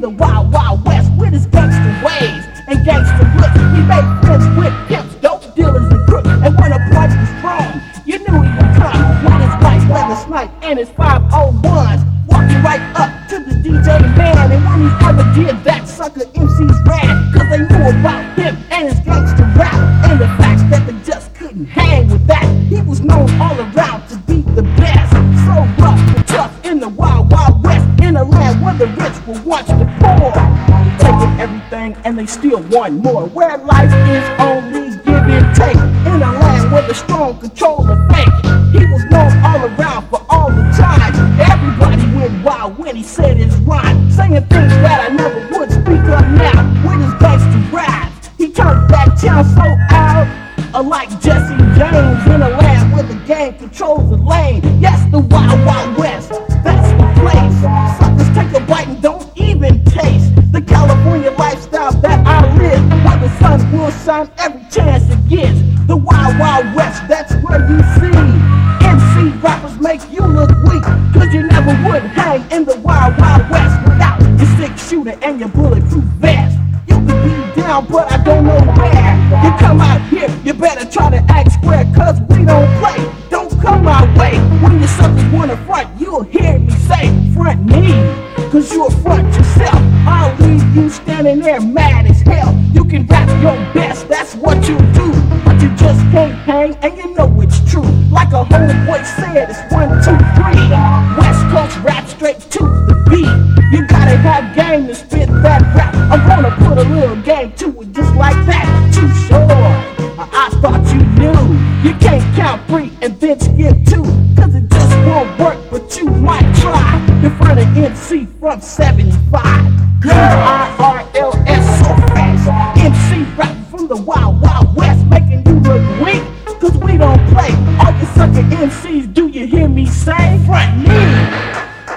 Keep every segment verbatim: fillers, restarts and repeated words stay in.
the wild, wild west with his gangster ways and gangster looks. He made friends with pimps, dope dealers, and crooks. And when a price was strong, you knew he would come with his white leather snipe and his five oh ones, walking right up to the D J man. And when he ever did that, sucker M Cs ran, cause they knew about him and his gangster rap, and the fact that they just couldn't hang with that. He was known all around to be the best, so rough and tough in the wild, wild west, in a land where the rich will watch the poor, taking everything and they still want more, where life is only give and take, in a land where the strong control the fake. He was known all around for all the time. Everybody went wild when he said his rhyme, saying things that I never would speak of now. With his gangster raps, he turned that town so out, like Jesse James, in a land where the gang controls the lane. Yes, the wild, wild west, that's the place. Suckers take a bite and don't even taste the California lifestyle that I live, where the sun will shine every chance it gets. The wild, wild west, that's where you see M C rappers make you look weak, cause you never would hang in the wild, wild west without your six shooter and your bulletproof vest. You could be down, but I don't know where. You come out here, you better try to act square, cause we don't play. Don't come my way. When you suckers wanna front, you'll hear me say, front me, cause you'll front yourself. I'll leave you standing there mad as hell. You can rap your best, that's what you do, but you just can't hang, and you know it's true. Like a homeboy said, it's one, two, three. West Coast rap straight to the beat. You gotta have game to spit that rap. I'm gonna put a little game to it just like that. Too short, I thought you knew. You can't count three and then skip two, cause it just won't work, but you might try. In front of M C from seventy-five. Girl, I R L S so fast. M C rapping from the wild, wild west, making you look weak, cause we don't play. All you sucker M Cs, do you hear me say? Front me.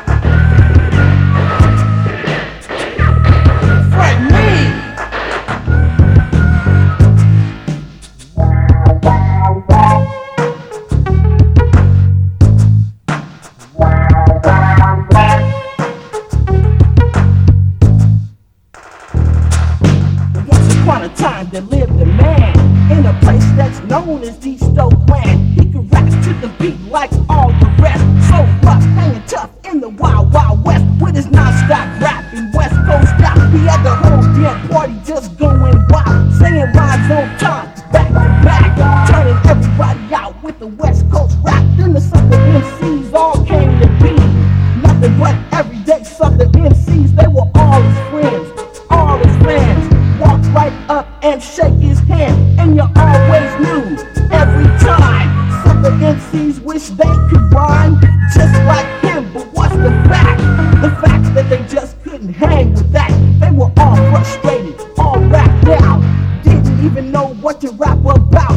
There lived a man in a place that's known as the Stoke Land. He could rap to the beat like all the rest, so rough, hanging tough in the wild, wild west, with his non-stop rapping West Coast style. He had the whole damn party just going wild, saying rhymes on time, back to back, turning everybody out with the West Coast rap. Then the sucker M Cs all came to be nothing but everyday sucker M Cs. They were all his friends, all his fans. Walk right up and shake his hand, and you always knew every time. Sucker M Cs wish they could rhyme just like him, but what's the fact? The fact that they just couldn't hang with that. They were all frustrated, all wrapped out, didn't even know what to rap about.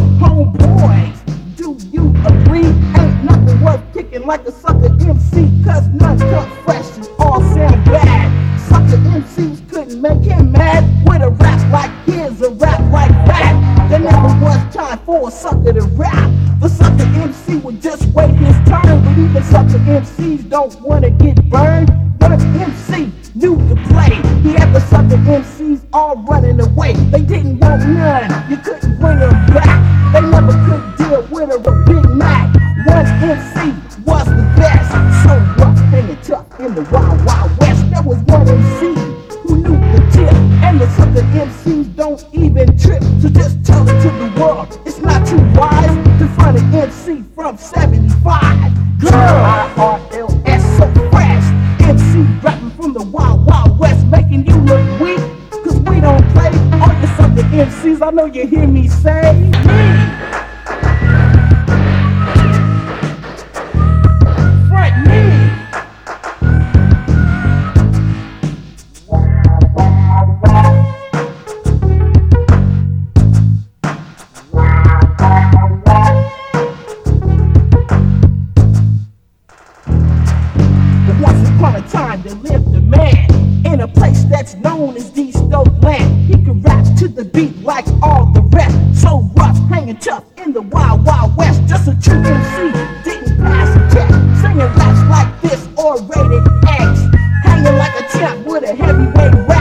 Homeboys, do you agree? Ain't nothing worth kicking like a sucker M C, cause none come fresh and all sound bad. Sucker M Cs couldn't make him mad with a rap like his, a rap like that. There never was time for a sucker to rap. The sucker M C would just wait his turn, but even sucker M Cs don't wanna get burned. One M C knew to play. He had the sucker M Cs all running away. They didn't want none, you couldn't bring them back. They never could deal with a Big Mac. One M C was the best, so rough, hanging tough in the wild, wild west. There was one M C who knew the tip, and the sucker M Cs don't even trip. So just tell it to the world, it's not too wise to front an M C from seventy-five. Girl, I R L S so fresh, M C rapping from the wild, wild west, making you look weak, cause we don't play. All you sucker M Cs, I know you hear me say, me. Front me. Time there lived a man in a place that's known as the Stoke Land. He could rap to the beat like all the rest, so rough, hanging tough in the wild, wild west. Just a true M C, didn't pass a test, singing raps like this or rated X, hanging like a champ with a heavyweight rap.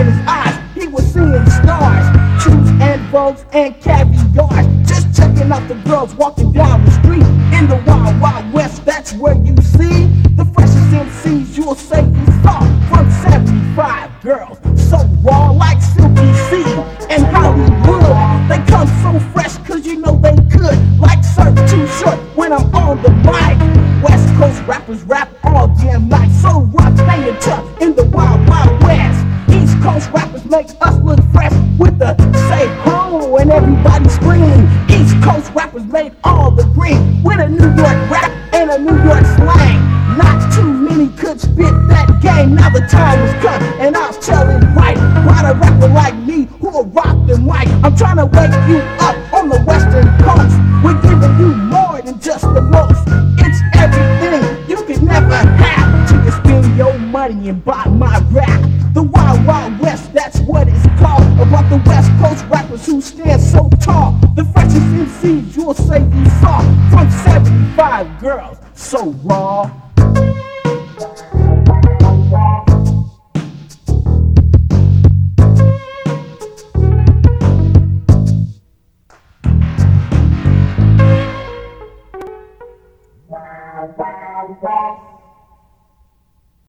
in his eyes, he was seeing stars, truths and vogues and caviar. Just checking out the girls walking down the street in the wild, wild west. That's where you see the freshest M Cs you'll say you saw. From seventy-five girls, so raw like Silky C and Hollywood. They come so fresh cause you know they could, like Surf Too Short when I'm on the mic. West Coast rappers rap all damn night, so rock staying tough in the wild, wild west. East Coast rappers make us look fresh with the say ho and everybody scream. East Coast rappers made all the green with a New York rap and a New York slang. Not too many could spit that game. Now the time has come and I'll tell it right. About a rapper like me who'll rock the mic. I'm trying to wake you up on the Western Coast. We're giving you more than just the most. It's everything you could never have till you spend your money and buy my rap. The Wild Wild West, that's what it's called. About the West Coast rappers who stand so tall. The freshest M Cs you'll say you saw. From seventy-five girls, so raw.